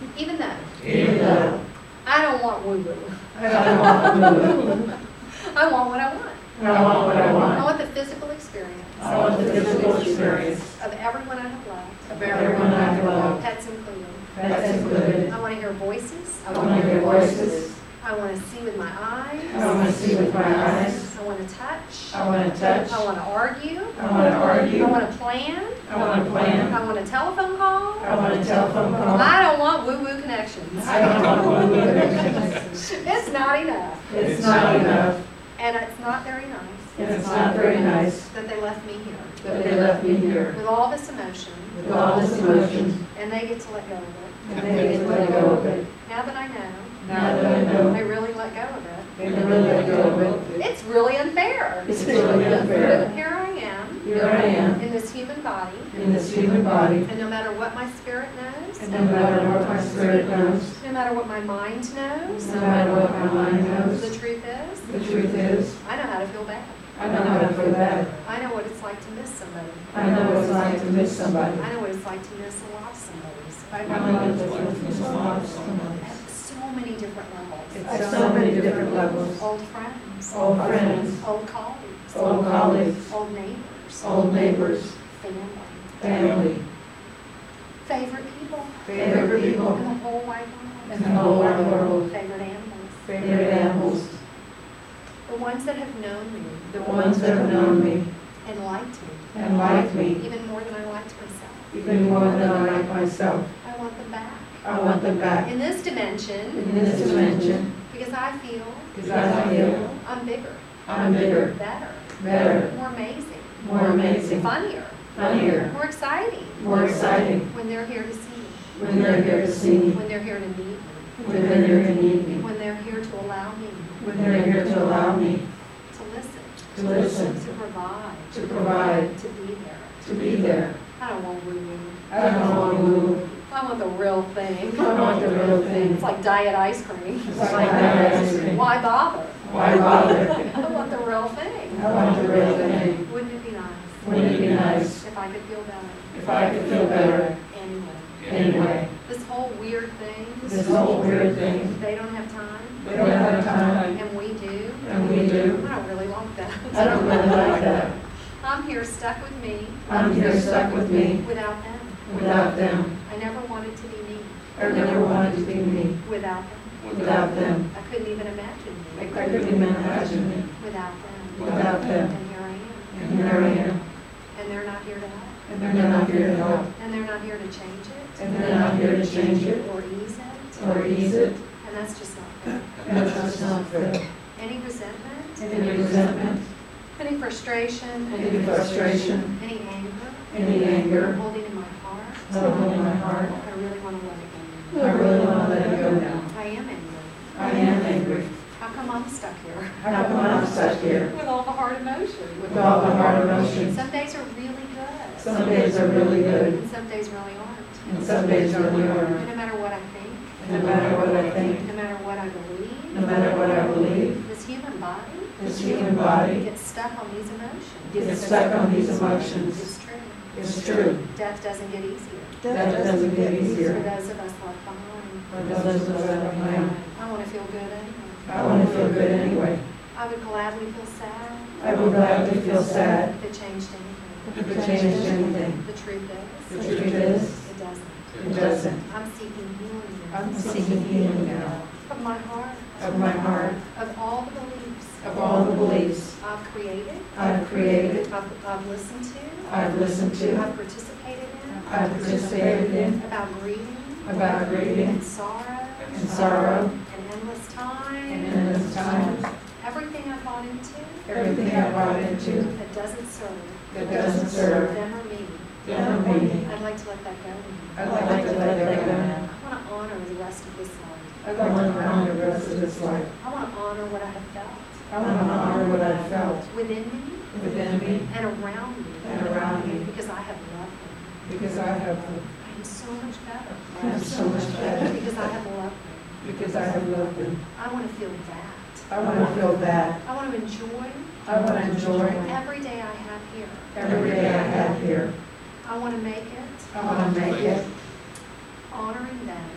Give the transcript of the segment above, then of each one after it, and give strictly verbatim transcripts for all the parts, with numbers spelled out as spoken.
Even though Even though I don't want woo-woo. I don't want woo-woo. I want what I want. I want what I I want. want the physical experience I want the physical experience of everyone I have loved, of everyone I have loved, pets included. pets included. I want to hear voices. I want to hear voices. I want to see with my eyes. I want to see with my eyes. I want to touch. I want to touch. I want to argue. I want to argue. I want to plan. I want to plan. I want a telephone call. I want a telephone call. I don't want woo-woo connections. I don't want woo-woo connections. It's not enough. It's not enough. And it's not very nice And it's not very nice that they left me here that they left me here with all this emotion, with all this emotion, and they get to let go of it. and they get to let go of it. Now that I know, Now that I know they really let go of it. they really let go of it, It's really unfair. it's really unfair. Here I am Here I am in this human body, in this human body, and no matter what my spirit knows, and no matter what my spirit knows, no matter what my mind knows, no matter what my mind the knows, truth is, the truth is, I know how to feel bad. I know how to feel bad. I know what it's like to miss somebody. I know what it's like to miss somebody. I know what it's like to miss a lot of somebody's. I know what it's like to miss a lot of somebody. At so many different levels. At so many different levels. Old friends. Old friends, Old colleagues. old colleagues, Old neighbors. old neighbors, Family. family, Favorite people. favorite In people, the whole wide world. in the whole wide world, Favorite animals. favorite animals, The ones that have known me the ones that have known me and liked me. and liked me Even more than I liked myself. even more than I like myself. I want them back. I want them back In this dimension, in this dimension because I feel because I feel I'm bigger, I'm bigger, better, better, more amazing, more amazing, funnier, funnier, more exciting more exciting when they're here to see me, when they're here to see me, when they're here to meet me, when they're here to need me, when they're here to allow me when they're here to allow me to listen, to listen, to provide, to provide, to be there. to be there. I don't want woo-woo. I don't want to move. I want the real thing. I want the real thing. It's like diet ice cream. It's like that ice cream. Why bother? Why bother? I want the real thing. I want the real thing. Wouldn't it be nice Wouldn't it be nice if I could feel better if I could feel better anyway? anyway? This whole weird thing, This whole weird thing, they don't have time, they don't have time, and we do. and we do. I don't really like that. I don't really like that. I'm here stuck with me I'm here stuck with me without them. without them. I never wanted to be me I never wanted to be me without them. without them. I couldn't even imagine I me couldn't even imagine me without them. without them. And here I am. And here I am. And they're not here to help. And they're not here to help. And they're not here to change it And they're not here to change it or ease it. or ease it. And that's just not fair. And it's just not fair. Any resentment, Any resentment, any frustration, any frustration, any anger, any anger, holding in my heart, held in my heart, I really want to let it go. I really want to let it go now. I am angry. I am angry. How come I'm stuck here? How come I'm stuck here With all the hard emotion. with all the hard emotions? Some days are really good. Some days are really good, And some days really aren't. and some days really And aren't. no matter what I think, No matter what I think, no matter what I believe, no matter what I believe, this human body this human body gets stuck on these emotions. gets stuck on these emotions. It's true. It's true. Death doesn't get easier. That doesn't get For easier. those of us left behind. For those of us left behind. I want to feel good anyway. I want to feel good anyway. I would gladly feel sad I would gladly feel sad if it changed anything. if it changed anything. The truth The is, truth is, it doesn't. it doesn't. I'm seeking healing now. I'm seeking healing now Of my heart, of my heart, of all the beliefs of all the beliefs I've created, I've created, I've, I've listened to, I've listened to, I've participated in, I've participated in, about grieving about grieving and sorrow and sorrow and endless time, and endless time, everything I've bought into everything I brought into that doesn't serve that doesn't serve them or me. them or me. I'd like to let that go. I'd like to let that go now. I want to honor the rest of this life. I'd like to honor the rest of this life. I want to honor what I have felt I want to honor what I felt within me within me and around me and around me because I have loved them. because I have, I am so much better I am so much better because I have loved them. because I have loved them. I want to feel that. I want to feel that. I want to enjoy I want to enjoy every day I have here. every day I have here. I want to make it I want to make it honoring them honoring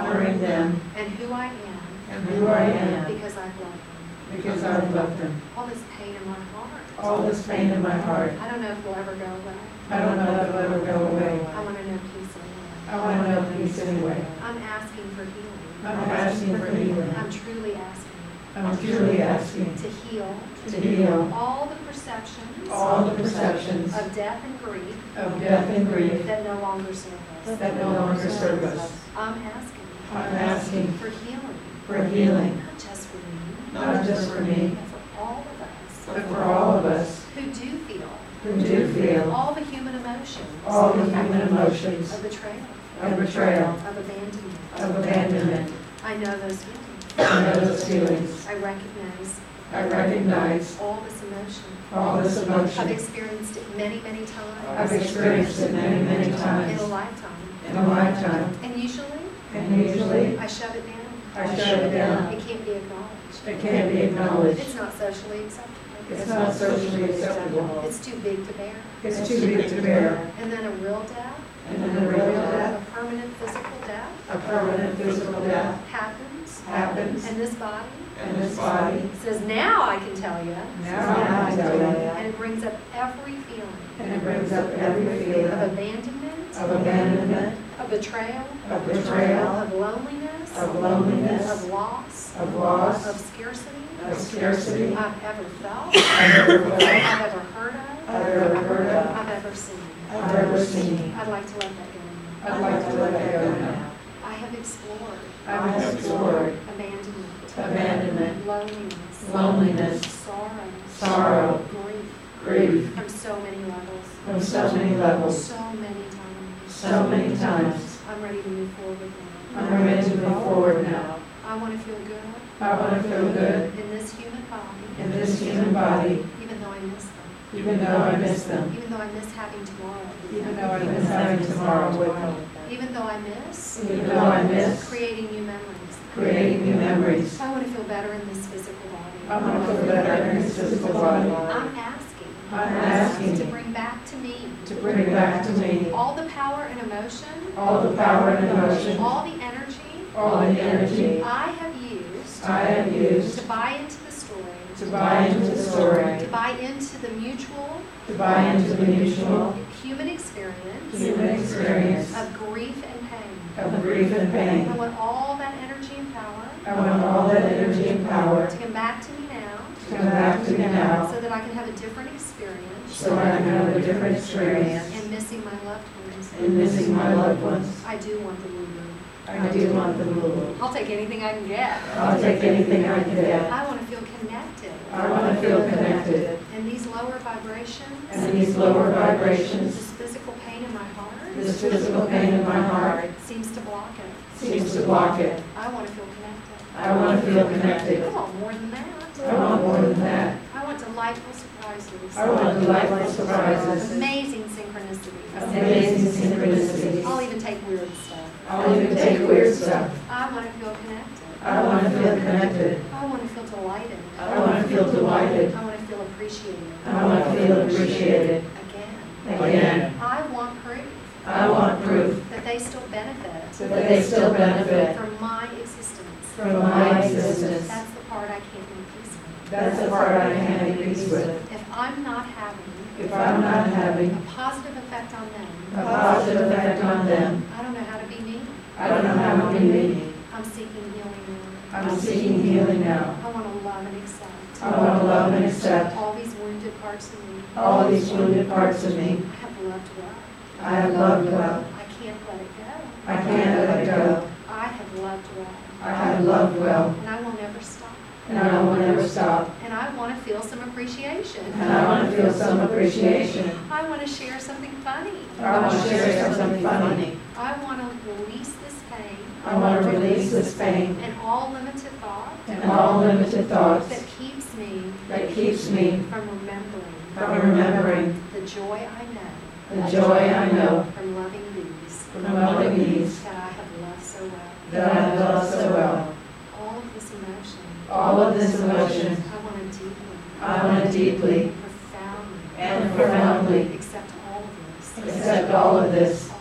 honoring them and who I am and who I am because I've loved them. because I love them. All this pain in my heart. All this pain in my heart, I don't know if it will ever go away. I don't know if it'll ever go away. I want to know peace anyway. I want to know peace anyway. I'm asking for healing. I'm asking for healing. I'm truly asking I'm truly asking to heal to heal all the perceptions all the perceptions of death and grief of death and grief that no longer serve us. that no longer serve us. I'm asking I'm asking for healing, for healing, not just for me, not just for me, but for all of us but for all of us who do feel who do feel all the human emotions all the human emotions of betrayal, of betrayal, of abandonment. of abandonment. I know those feelings. I know those feelings. I recognize I recognize all this emotion. all this I've emotion. experienced it many, many times. I've experienced it many, many in a times lifetime. in a lifetime. And usually, And usually, I shove it down. I shut it down. It can't be acknowledged. It can't be acknowledged. It's not socially acceptable. It's not socially acceptable. It's too big to bear. It's too big to bear. And then a real death, And then a real death, a permanent physical death, a permanent physical death happens. happens, And this body and this body, says, now I can tell you. now I tell you, And it brings up every feeling and it brings up every of feeling abandonment, of abandonment, of betrayal, of betrayal, of loneliness, of loneliness, of loss, of loss, of scarcity of scarcity I've ever felt, I've ever felt, I've ever heard of, I've ever heard of, I've ever seen. I've ever seen. I'd like to let that go. I'd like to let that go now. I have explored I have explored abandonment, abandonment, loneliness, loneliness, sorrow, sorrow, grief, grief from so many levels, from so many levels, so many times. so many times. I'm ready to move forward now. I'm ready to move forward now. I want to feel good I want to feel good in this human body, in this human body, even though I miss them, even though I miss them, even though I miss having tomorrow, even though I miss having tomorrow with them, even though I miss even though I miss creating new memories. creating new memories. I want to feel better in this physical body. I want to feel better in this physical body. I'm asking, I'm asking to bring back to me to bring back to me all the power and emotion, all the power and emotion, all the energy all the energy I have used I have used to buy into the story, to buy into the story, to buy into the mutual to buy into the mutual human experience human experience of grief and pain. of grief and I pain. want all that energy and power I want all that energy and power to come back to me now to come back to me now so that I can have a different experience so I can have a different experience in missing my loved ones. in missing my loved ones. I do want the woo-woo. I do want the rule. I'll take anything I can get. I'll take anything I can get. I want to feel connected. I want to feel connected. And these lower vibrations, And these lower vibrations, this physical pain in my heart, this physical pain in my heart, seems to block it. seems to block it. I want to feel connected. I want to feel connected. I want more than that. I want more than that. I want delightful surprises. I want delightful surprises, Amazing synchronicities. amazing synchronicities. I'll even take weird stuff. I'll even take weird stuff. I want to feel connected. I want to feel connected. I want to feel delighted. I want to feel delighted. I want to feel appreciated. I want to feel appreciated. Again. Again, I want proof I want proof that they still benefit that they still benefit from my existence. from my existence. That's the part I can't make peace with. That's the part I can't make peace with. If I'm not having If I'm not having a positive effect on them, a positive effect on them, I don't know how to be me. I don't know how to be me. I'm seeking healing now. I'm seeking healing now. I want to love and accept I want to love and accept all these wounded parts of me. all these wounded parts of me. I have loved well. I have loved well. I can't let it go. I can't let it go. I have loved well. I have loved well, And I will never stop. and I will never stop. And I want to feel some appreciation. And I want to feel some appreciation. I want to share something funny. I want to share something funny. I want to release this pain I want to release this pain and all limited thought and all limited thoughts that keeps me that keeps me from remembering from remembering the joy I know the joy I know from loving these from loving these that I have loved so well. that I love so well. All of this emotion, All of this emotion, I want to deeply, I want to deeply profoundly, and profoundly accept all of this. accept all of this, All of this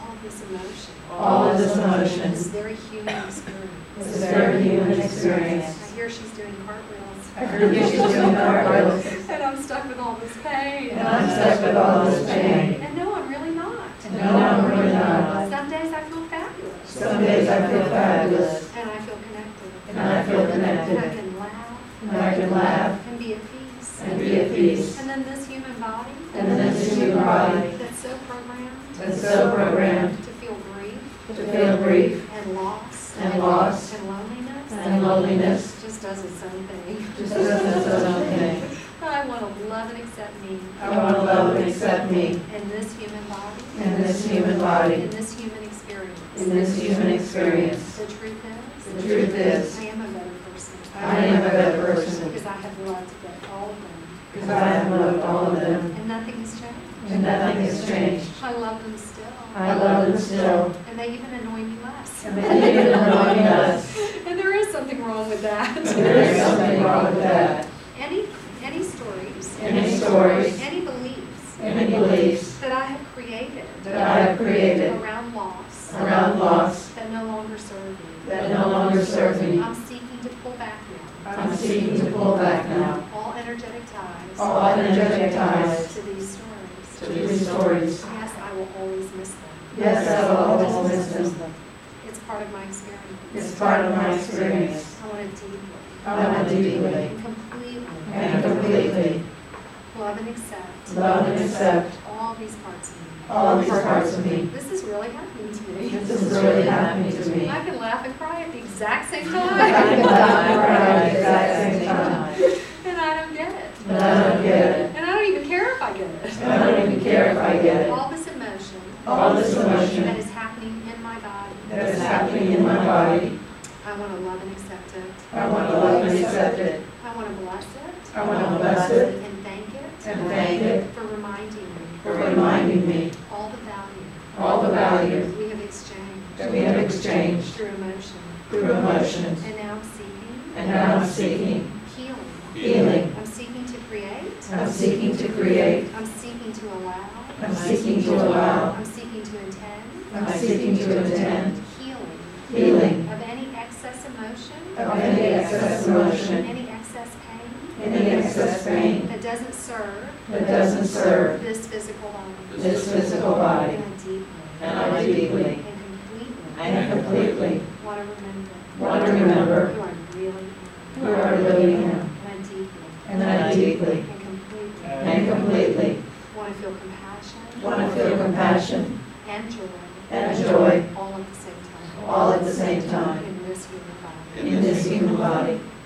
emotion, all of this this emotion, very human experience. this very human experience. I hear she's doing cartwheels. I heard you she's doing cartwheels, And I'm stuck with all this pain. and I'm stuck with all this pain. And no, I'm really not. No, I'm really not. Some days I feel fabulous. Some days I feel fabulous, And I feel connected. and I feel And I connected, can laugh and I can laugh and be at peace. and be at peace. And then this human body And then this human body that's so programmed that's so programmed to feel grief to feel grief and loss and loss and loneliness and loneliness just does its own thing. just doesn't its own thing. I want to love and accept me I want to love and accept me in this human body, in this human in body, this human experience. in this human experience. The truth is, The truth is, I am a better person. I am a better person Because I have loved them, all of them. because I have loved all of them, And nothing has changed. and nothing has changed. I love them still. I love them still, And they even annoy me less. and they even annoy us. And there is something wrong with that. There is something wrong with that. Any, any stories, Any stories, any beliefs any beliefs that I have created that I have created around loss around loss that no longer serve me, that no longer serve me, I'm seeking to pull back now. I'm seeking to pull back now. All energetic ties All energetic ties to these stories. to these stories. Yes, I will always miss them. Yes, I will always miss them. It's part of my experience. It's part of my experience. I want to deeply I want to deeply and completely and completely love and accept love and accept all these parts of me. all these parts of me. This is really happening to me. This is really happening to me. I can laugh and cry at the exact same I time. can laugh and cry at the exact same time, And I don't get it. but I don't get it. And I don't even care if I get it. And I don't even care if I get it. All this emotion All this that emotion is happening in my body, that is happening in my body, I want to love and accept it. I want to love and accept it. I want to bless it I want to bless it and thank it and thank it for reminding me for reminding me all the value all the value we have exchanged that we have exchanged through emotion. through emotions. And now I'm seeking And now I'm seeking healing. healing. I'm seeking to create. I'm seeking to create. I'm seeking to allow. I'm seeking to allow. I'm seeking to intend I'm seeking to attend healing healing of any excess emotion, of any excess emotion, any excess pain any excess pain that doesn't serve that doesn't serve this physical body. this physical body. And I deeply And I deeply and completely and completely want to remember want to remember who I really am. who I really am. And I deeply And I deeply and completely and completely want to feel compassion want to feel compassion and joy and joy all at the same time. all at the same time In this human body. in this human body.